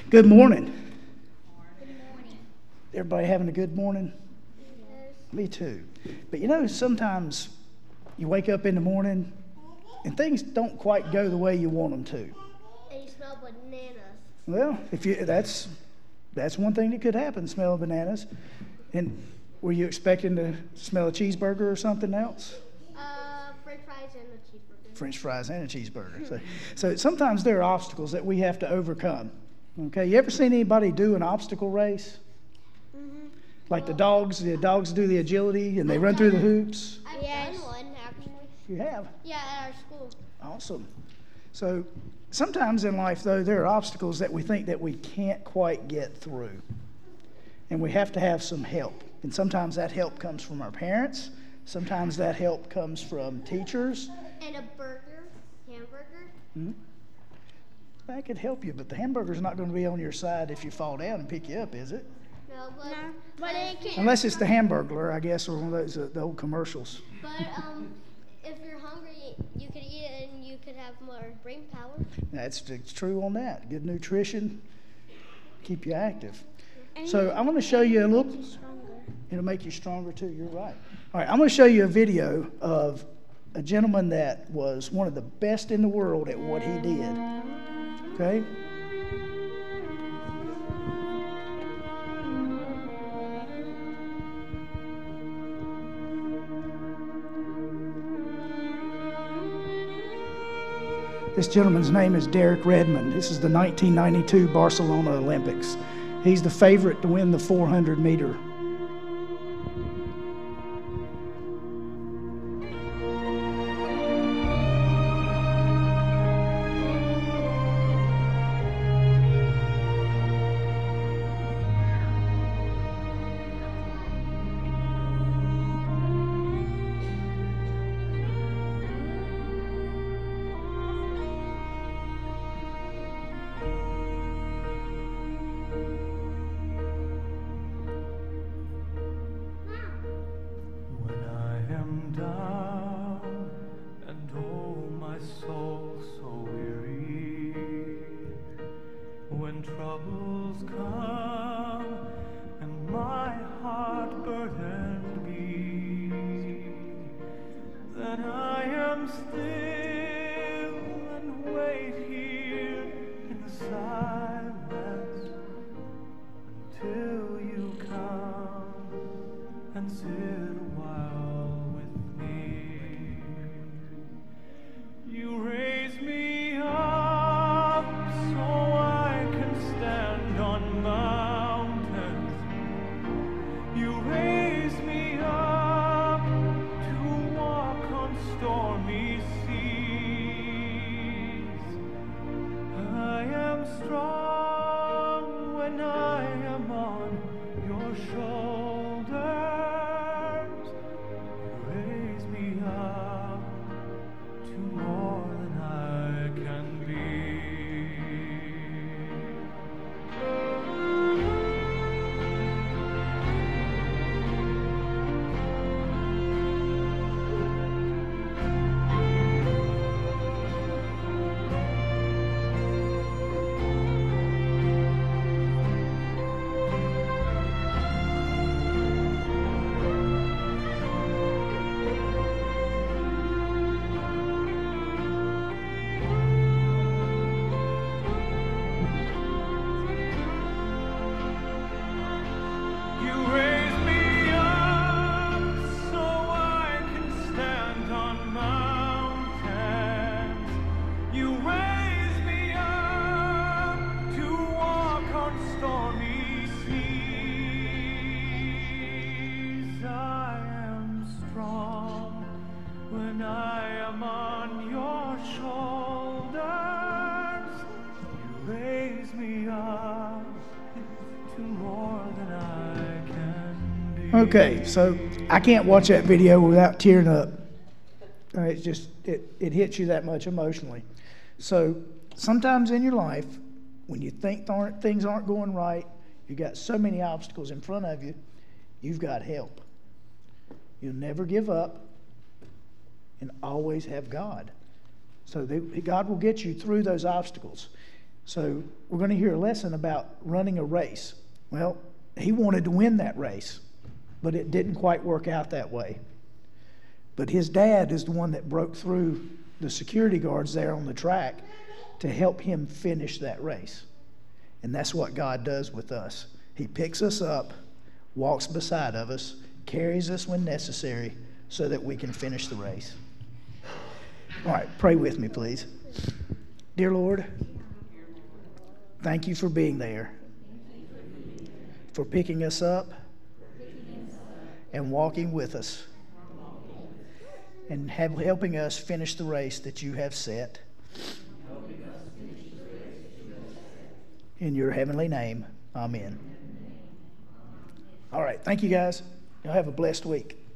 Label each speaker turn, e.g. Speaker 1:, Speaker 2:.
Speaker 1: Good morning.
Speaker 2: Good morning.
Speaker 1: Everybody having a good morning?
Speaker 2: Yes.
Speaker 1: Me too. But you know, sometimes you wake up in the morning and things don't quite go the way you want them to.
Speaker 2: And you smell bananas.
Speaker 1: Well, that's one thing that could happen, smell of bananas. And were you expecting to smell a cheeseburger or something else?
Speaker 2: French fries and a cheeseburger.
Speaker 1: French fries and a cheeseburger. So sometimes there are obstacles that we have to overcome. Okay, you ever seen anybody do an obstacle race?
Speaker 2: Mm-hmm.
Speaker 1: Like the dogs do the agility and they run through the hoops.
Speaker 2: I've done one, actually.
Speaker 1: You have?
Speaker 2: Yeah, at our school.
Speaker 1: Awesome. So sometimes in life, though, there are obstacles that we think that we can't quite get through. And we have to have some help. And sometimes that help comes from our parents. Sometimes that help comes from teachers.
Speaker 2: And a hamburger.
Speaker 1: Mm-hmm. That could help you, but the hamburger's not going to be on your side if you fall down and pick you up, is it?
Speaker 2: No, but it can't.
Speaker 1: Unless it's the Hamburglar, I guess, or one of those the old commercials.
Speaker 2: But if you're hungry, you could eat it and you could have more brain power.
Speaker 1: It's true on that. Good nutrition, keep you active. So I'm going to show you a little. It'll make you stronger too. You're right. All right, I'm going to show you a video of a gentleman that was one of the best in the world at what he did. Okay. This gentleman's name is Derek Redmond. This is the 1992 Barcelona Olympics. He's the favorite to win the 400 meter. Okay, so I can't watch that video without tearing up. It hits you that much emotionally. So sometimes in your life, when you think things aren't going right, you got so many obstacles in front of you, you've got help. You'll never give up and always have God. So God will get you through those obstacles. So we're going to hear a lesson about running a race. Well, he wanted to win that race, but it didn't quite work out that way. But his dad is the one that broke through the security guards there on the track to help him finish that race. And that's what God does with us. He picks us up, walks beside of us, carries us when necessary so that we can finish the race. All right, pray with me, please. Dear Lord, thank you for being there, for picking us up and walking with us and helping us finish the race that you have set. In your heavenly name, amen. All right, thank you guys. Y'all have a blessed week.